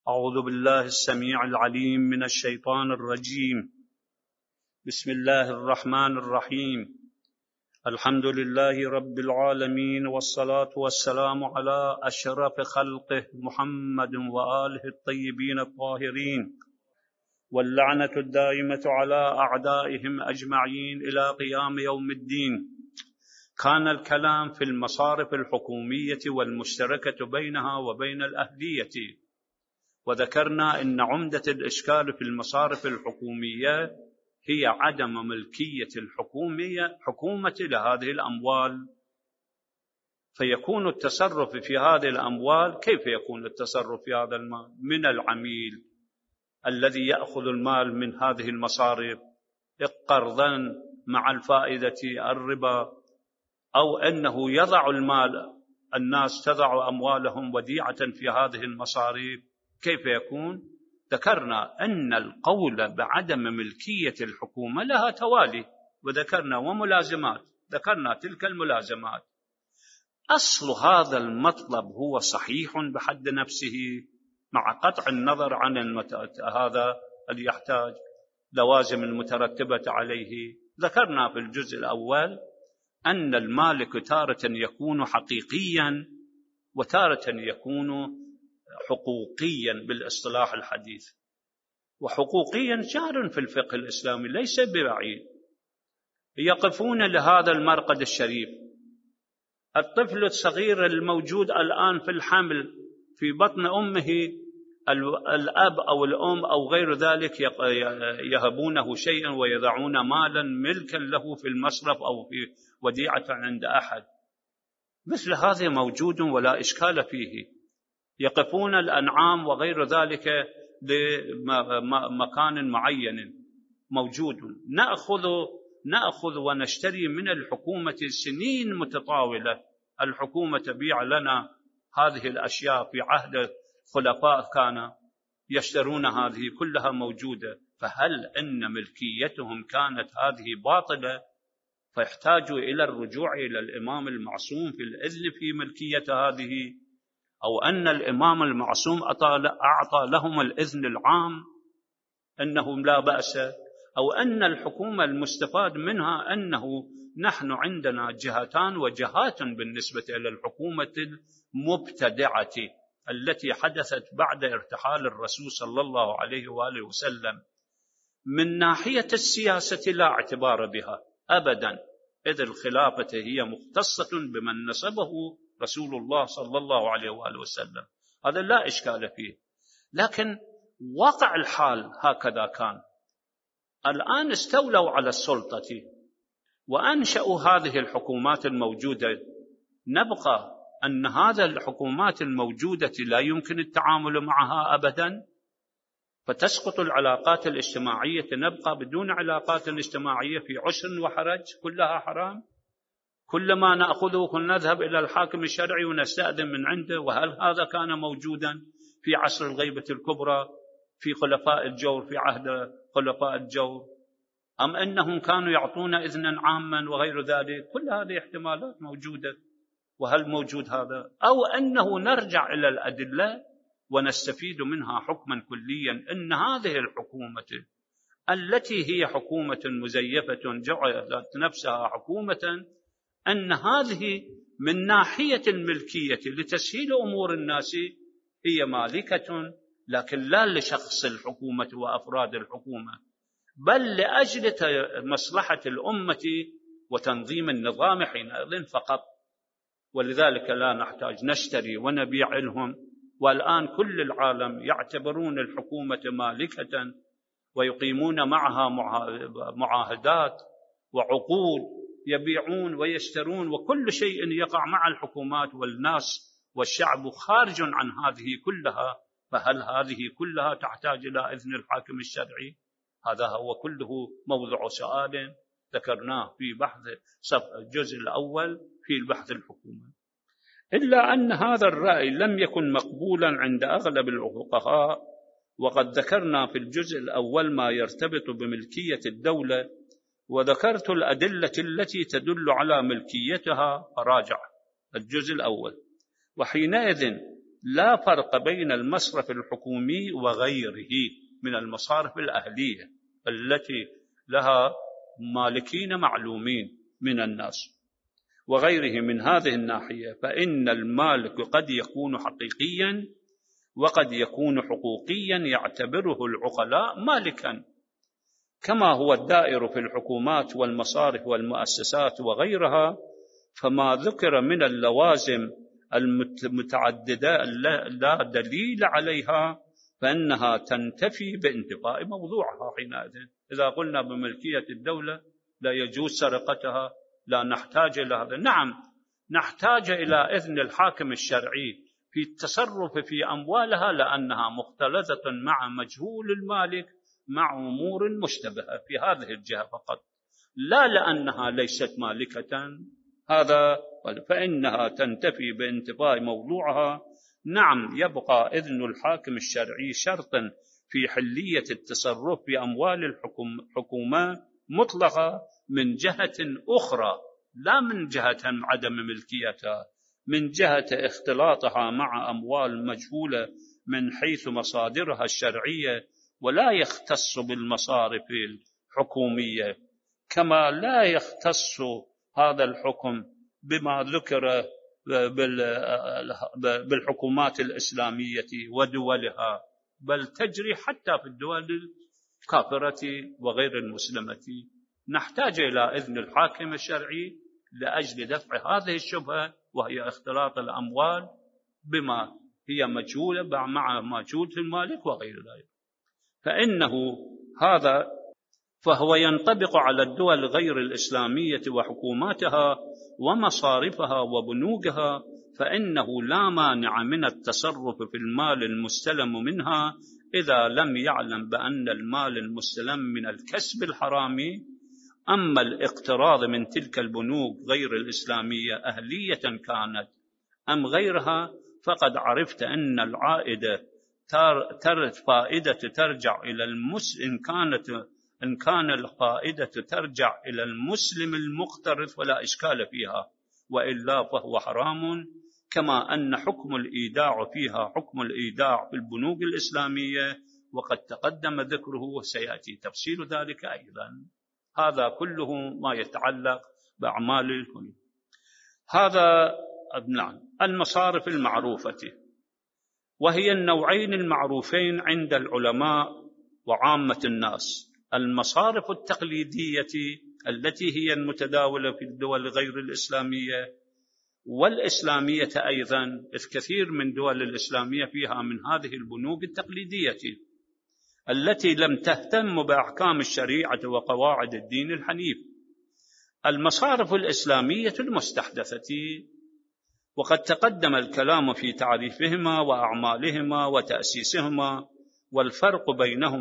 أعوذ بالله السميع العليم من الشيطان الرجيم. بسم الله الرحمن الرحيم. الحمد لله رب العالمين، والصلاة والسلام على أشرف خلقه محمد وآله الطيبين الطاهرين، واللعنة الدائمة على أعدائهم أجمعين إلى قيام يوم الدين. كان الكلام في المصارف الحكومية والمشتركة بينها وبين الأهلية، وذكرنا أن عمدة الإشكال في المصارف الحكومية هي عدم ملكية حكومة لهذه الأموال، فيكون التصرف في هذه الأموال. كيف يكون التصرف في هذا المال؟ من العميل الذي يأخذ المال من هذه المصارف قرضا مع الفائدة الربا، أو أنه يضع المال، الناس تضع أموالهم وديعة في هذه المصارف. كيف يكون؟ ذكرنا أن القول بعدم ملكية الحكومة لها توالي، وذكرنا وملازمات، ذكرنا تلك الملازمات. أصل هذا المطلب هو صحيح بحد نفسه، مع قطع النظر عن هذا اللي يحتاج لوازم المترتبة عليه. ذكرنا في الجزء الأول أن المالك تارة يكون حقيقيا وتارة يكون حقوقيا بالاصطلاح الحديث، وحقوقيا جار في الفقه الإسلامي ليس ببعيد. يقفون لهذا المرقد الشريف، الطفل الصغير الموجود الآن في الحمل في بطن أمه، الأب أو الأم أو غير ذلك يهبونه شيئا ويضعون مالا ملكا له في المصرف أو في وديعة عند أحد. مثل هذا موجود ولا إشكال فيه. يقفون الأنعام وغير ذلك لمكان معين موجود. نأخذ ونشتري من الحكومة سنين متطاولة. الحكومة تبيع لنا هذه الأشياء في عهد خلفاء كان يشترون هذه كلها موجودة. فهل أن ملكيتهم كانت هذه باطلة فيحتاجوا إلى الرجوع إلى الإمام المعصوم في الإذن في ملكية هذه، أو أن الإمام المعصوم أعطى لهم الإذن العام أنهم لا بأس، أو أن الحكومة المستفاد منها أنه نحن عندنا جهتان وجهات بالنسبة إلى الحكومة المبتدعة التي حدثت بعد ارتحال الرسول صلى الله عليه وآله وسلم. من ناحية السياسة لا اعتبار بها أبدا، إذ الخلافة هي مختصة بمن نصبه رسول الله صلى الله عليه وآله وسلم، هذا لا إشكال فيه. لكن واقع الحال هكذا كان. الآن استولوا على السلطة وأنشأوا هذه الحكومات الموجودة. نبقى أن هذه الحكومات الموجودة لا يمكن التعامل معها أبدا، فتسقط العلاقات الاجتماعية. نبقى بدون علاقات اجتماعية في عسر وحرج، كلها حرام. كل ما نأخذه نذهب إلى الحاكم الشرعي ونستأذن من عنده. وهل هذا كان موجودا في عصر الغيبة الكبرى في خلفاء الجور، في عهد خلفاء الجور، أم أنهم كانوا يعطون إذنا عاما وغير ذلك؟ كل هذه احتمالات موجودة. وهل موجود هذا؟ أو أنه نرجع إلى الأدلة ونستفيد منها حكما كليا أن هذه الحكومة التي هي حكومة مزيفة جعلت نفسها حكومة، أن هذه من ناحية الملكية لتسهيل أمور الناس هي مالكة، لكن لا لشخص الحكومة وأفراد الحكومة، بل لأجل مصلحة الأمة وتنظيم النظام حينئذ فقط. ولذلك لا نحتاج نشتري ونبيع لهم. والآن كل العالم يعتبرون الحكومة مالكة ويقيمون معها معاهدات وعقود، يبيعون ويشترون، وكل شيء يقع مع الحكومات، والناس والشعب خارج عن هذه كلها. فهل هذه كلها تحتاج إلى إذن الحاكم الشرعي؟ هذا هو كله موضوع سؤال ذكرناه في بحث الجزء الأول في البحث الحكومي. إلا أن هذا الرأي لم يكن مقبولا عند أغلب الفقهاء، وقد ذكرنا في الجزء الأول ما يرتبط بملكية الدولة، وذكرت الأدلة التي تدل على ملكيتها، فراجع الجزء الأول. وحينئذ لا فرق بين المصرف الحكومي وغيره من المصارف الأهلية التي لها مالكين معلومين من الناس وغيره. من هذه الناحية فإن المالك قد يكون حقيقيا وقد يكون حقوقيا يعتبره العقلاء مالكا، كما هو الدائر في الحكومات والمصارف والمؤسسات وغيرها. فما ذكر من اللوازم المتعددة لا دليل عليها فإنها تنتفي بانتفاء موضوعها حينئذ. إذا قلنا بملكية الدولة لا يجوز سرقتها، لا نحتاج إلى هذا. نعم نحتاج إلى إذن الحاكم الشرعي في التصرف في أموالها لأنها مختلطة مع مجهول المالك مع أمور مشتبهة في هذه الجهة فقط، لا لأنها ليست مالكة. هذا فإنها تنتفي بانتفاء موضوعها. نعم يبقى إذن الحاكم الشرعي شرطا في حلية التصرف في أموال الحكومة مطلقة من جهة أخرى، لا من جهة عدم ملكيتها، من جهة اختلاطها مع أموال مجهولة من حيث مصادرها الشرعية، ولا يختص بالمصارف الحكومية، كما لا يختص هذا الحكم بما ذكر بالحكومات الإسلامية ودولها، بل تجري حتى في الدول الكافرة وغير المسلمة. نحتاج إلى إذن الحاكم الشرعي لأجل دفع هذه الشبهة، وهي اختلاط الأموال بما هي مجهولة مع مجهولة المالك وغير ذلك. فهو ينطبق على الدول غير الإسلامية وحكوماتها ومصارفها وبنوكها، فإنه لا مانع من التصرف في المال المستلم منها إذا لم يعلم بأن المال المستلم من الكسب الحرامي. أما الاقتراض من تلك البنوك غير الإسلامية أهلية كانت أم غيرها، فقد عرفت أن العائدة فائدة ترجع إلى إن كان الفائدة ترجع إلى المسلم المقترض فلا إشكال فيها، وإلا فهو حرام، كما أن حكم الإيداع فيها حكم الإيداع في البنوك الإسلامية، وقد تقدم ذكره وسيأتي تفصيل ذلك أيضا. هذا كله ما يتعلق بأعمال البنوك. هذا المصارف المعروفة، وهي النوعين المعروفين عند العلماء وعامة الناس: المصارف التقليدية التي هي المتداولة في الدول غير الإسلامية، والإسلامية أيضا، إذ كثير من دول الإسلامية فيها من هذه البنوك التقليدية التي لم تهتم بأحكام الشريعة وقواعد الدين الحنيف. المصارف الإسلامية المستحدثة، وقد تقدم الكلام في تعريفهما وأعمالهما وتأسيسهما والفرق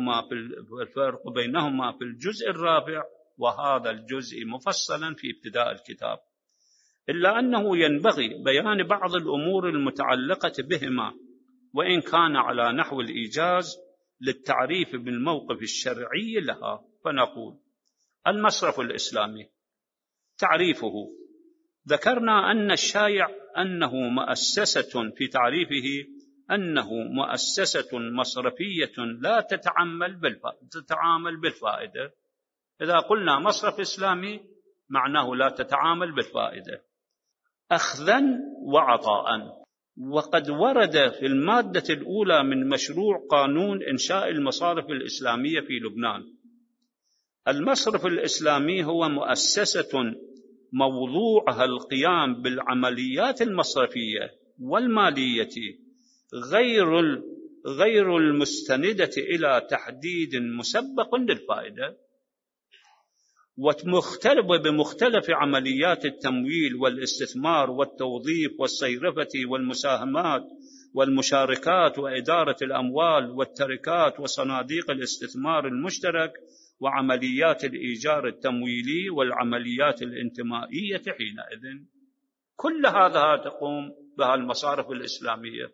بينهما في الجزء الرابع، وهذا الجزء مفصلا في ابتداء الكتاب، إلا أنه ينبغي بيان بعض الأمور المتعلقة بهما، وإن كان على نحو الإيجاز للتعريف بالموقف الشرعي لها. فنقول: المصرف الإسلامي تعريفه: ذكرنا أن الشائع أنه مؤسسة في تعريفه أنه مؤسسة مصرفية لا تتعامل بالفائدة. إذا قلنا مصرف إسلامي معناه لا تتعامل بالفائدة، أخذا وعطاء. وقد ورد في المادة الأولى من مشروع قانون إنشاء المصارف الإسلامية في لبنان: المصرف الإسلامي هو مؤسسة موضوعها القيام بالعمليات المصرفية والمالية غير المستندة إلى تحديد مسبق للفائدة، بمختلف عمليات التمويل والاستثمار والتوظيف والصيرفة والمساهمات والمشاركات وإدارة الأموال والتركات وصناديق الاستثمار المشترك وعمليات الإيجار التمويلي والعمليات الانتمائية. حينئذ كل هذا تقوم بها المصارف الإسلامية،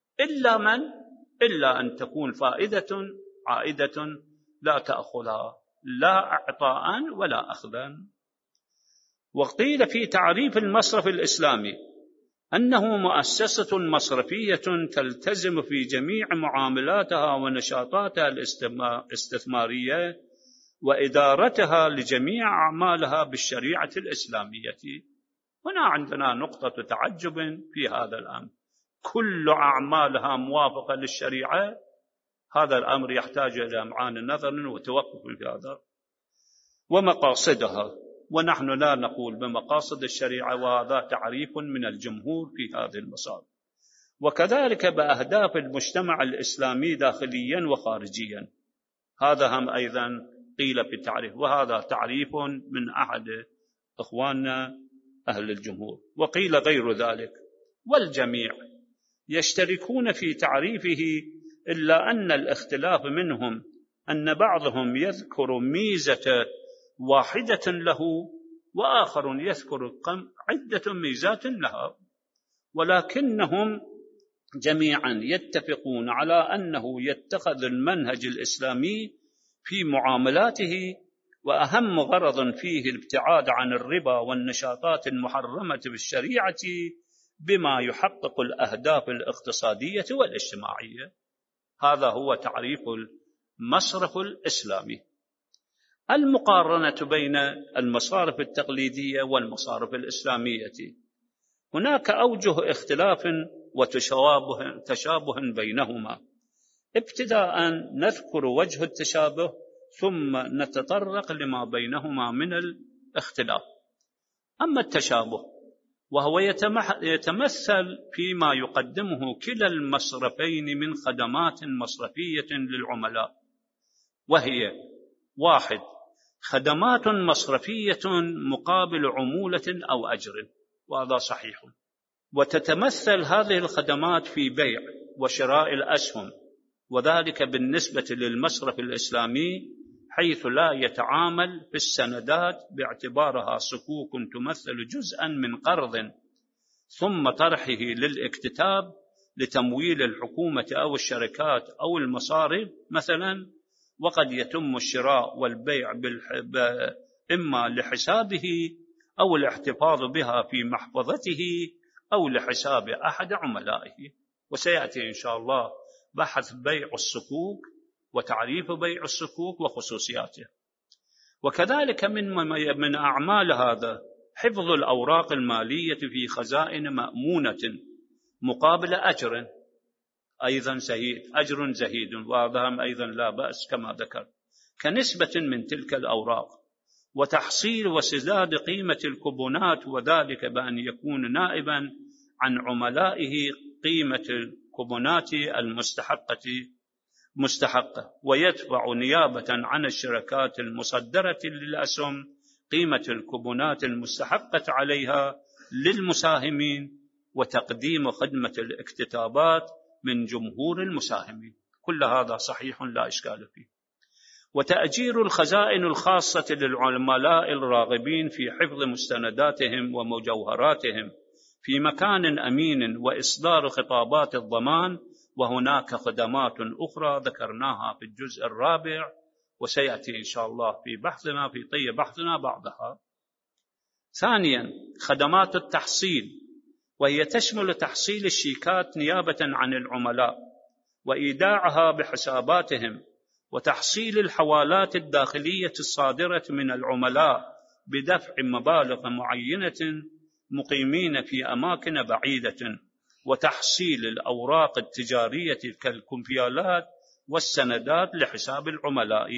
إلا أن تكون فائدة عائدة لا تأخذها لا إعطاء ولا أخذا. وقيل في تعريف المصرف الإسلامي: أنه مؤسسة مصرفية تلتزم في جميع معاملاتها ونشاطاتها الاستثمارية وإدارتها لجميع أعمالها بالشريعة الإسلامية. هنا عندنا نقطة تعجب في هذا الأمر، كل أعمالها موافقة للشريعة. هذا الأمر يحتاج إلى معان نظر وتوقف في هذا. ومقاصدها، ونحن لا نقول بمقاصد الشريعة، وهذا تعريف من الجمهور في هذه المصادر. وكذلك بأهداف المجتمع الإسلامي داخليا وخارجيا، هذا هم أيضا قيل في التعريف، وهذا تعريف من أحد إخواننا أهل الجمهور. وقيل غير ذلك، والجميع يشتركون في تعريفه، إلا أن الاختلاف منهم أن بعضهم يذكر ميزة واحدة له، وآخر يذكر عدة ميزات لها، ولكنهم جميعا يتفقون على أنه يتخذ المنهج الإسلامي في معاملاته، وأهم غرض فيه الابتعاد عن الربا والنشاطات المحرمة بالشريعة بما يحقق الأهداف الاقتصادية والاجتماعية. هذا هو تعريف المصرف الإسلامي. المقارنة بين المصارف التقليدية والمصارف الإسلامية، هناك أوجه اختلاف وتشابه بينهما. ابتداء نذكر وجه التشابه، ثم نتطرق لما بينهما من الاختلاف. أما التشابه وهو يتمثل فيما يقدمه كلا المصرفين من خدمات مصرفية للعملاء، وهي: 1. خدمات مصرفية مقابل عمولة أو أجر، وهذا صحيح. وتتمثل هذه الخدمات في بيع وشراء الأسهم، وذلك بالنسبة للمصرف الإسلامي، حيث لا يتعامل في السندات باعتبارها صكوك تمثل جزءا من قرض ثم طرحه للاكتتاب لتمويل الحكومة أو الشركات أو المصارف مثلا، وقد يتم الشراء والبيع إما لحسابه أو الاحتفاظ بها في محفظته أو لحساب أحد عملائه. وسيأتي إن شاء الله بحث بيع الصكوك وتعريف بيع الصكوك وخصوصياته. وكذلك من أعمال هذا حفظ الأوراق المالية في خزائن مأمونة مقابل أجر أيضا زهيد، أجر زهيد، وهذا أيضا لا بأس كما ذكر كنسبة من تلك الأوراق. وتحصيل وسداد قيمة الكوبونات، وذلك بأن يكون نائبا عن عملائه قيمة الكوبونات المستحقة، ويدفع نيابة عن الشركات المصدرة للأسهم قيمة الكوبونات المستحقة عليها للمساهمين، وتقديم خدمة الاكتتابات من جمهور المساهمين. كل هذا صحيح لا إشكال فيه. وتأجير الخزائن الخاصة للعملاء الراغبين في حفظ مستنداتهم ومجوهراتهم في مكان أمين، وإصدار خطابات الضمان. وهناك خدمات أخرى ذكرناها في الجزء الرابع، وسيأتي إن شاء الله في بحثنا في طي بحثنا بعضها. ثانيا، خدمات التحصيل، وهي تشمل تحصيل الشيكات نيابة عن العملاء وإيداعها بحساباتهم، وتحصيل الحوالات الداخلية الصادرة من العملاء بدفع مبالغ معينة مقيمين في أماكن بعيدة، وتحصيل الأوراق التجارية كالكمبيالات والسندات لحساب العملاء،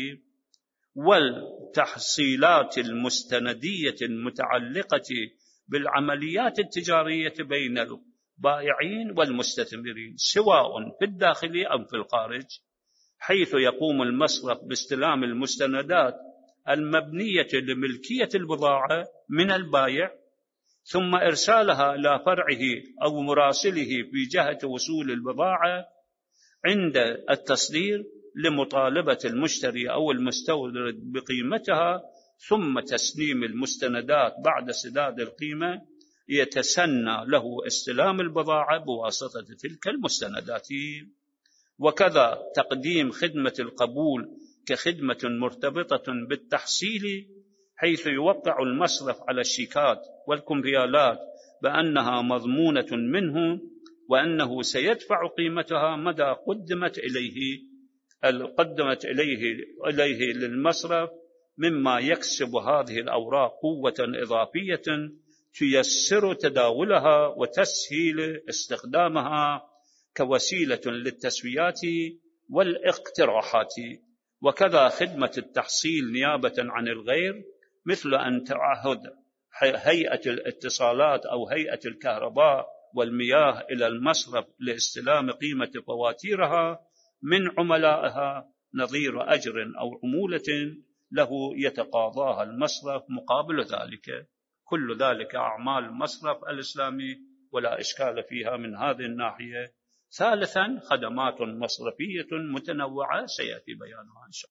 والتحصيلات المستندية المتعلقة بالعمليات التجارية بين البائعين والمستثمرين سواء في الداخل أو في الخارج، حيث يقوم المصرف باستلام المستندات المبنية لملكية البضاعة من البائع، ثم إرسالها إلى فرعه أو مراسله في جهة وصول البضاعة عند التصدير لمطالبة المشتري أو المستورد بقيمتها، ثم تسليم المستندات بعد سداد القيمة يتسنى له استلام البضاعة بواسطة تلك المستندات. وكذا تقديم خدمة القبول كخدمة مرتبطة بالتحصيل، حيث يوقع المصرف على الشيكات والكمبيالات بأنها مضمونة منه، وأنه سيدفع قيمتها مدى قدمت إليه للمصرف، مما يكسب هذه الأوراق قوة إضافية تيسر تداولها وتسهيل استخدامها كوسيلة للتسويات والاقتراحات، وكذا خدمة التحصيل نيابة عن الغير، مثل أن تعهد هيئة الاتصالات أو هيئة الكهرباء والمياه إلى المصرف لاستلام قيمة فواتيرها من عملائها نظير أجر أو عمولة له يتقاضاها المصرف مقابل ذلك. كل ذلك أعمال المصرف الإسلامي ولا إشكال فيها من هذه الناحية. ثالثا، خدمات مصرفية متنوعة سيأتي بيانها إن شاء الله.